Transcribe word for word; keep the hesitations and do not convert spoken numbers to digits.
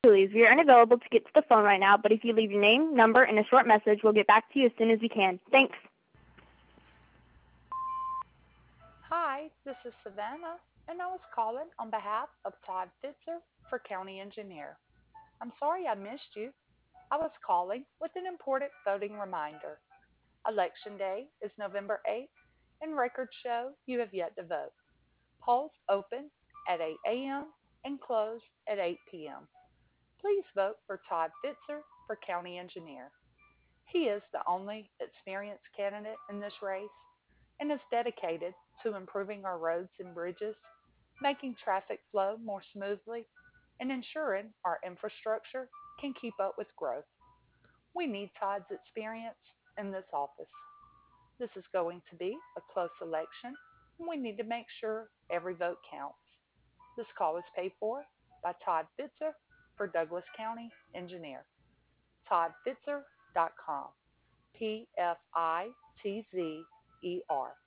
Please, we are unavailable to get to the phone right now, but if you leave your name, number, and a short message, we'll get back to you as soon as we can. Thanks. Hi, this is Savannah, and I was calling on behalf of Todd Fitzer for County Engineer. I'm sorry I missed you. I was calling with an important voting reminder. Election Day is November eighth, and records show you have yet to vote. Polls open at eight a m and close at eight p m. Please vote for Todd Fitzer for County Engineer. He is the only experienced candidate in this race and is dedicated to improving our roads and bridges, making traffic flow more smoothly, and ensuring our infrastructure can keep up with growth. We need Todd's experience in this office. This is going to be a close election, and we need to make sure every vote counts. This call is paid for by Todd Fitzer for Douglas County Engineer. todd fitzer dot com. P F I T Z E R.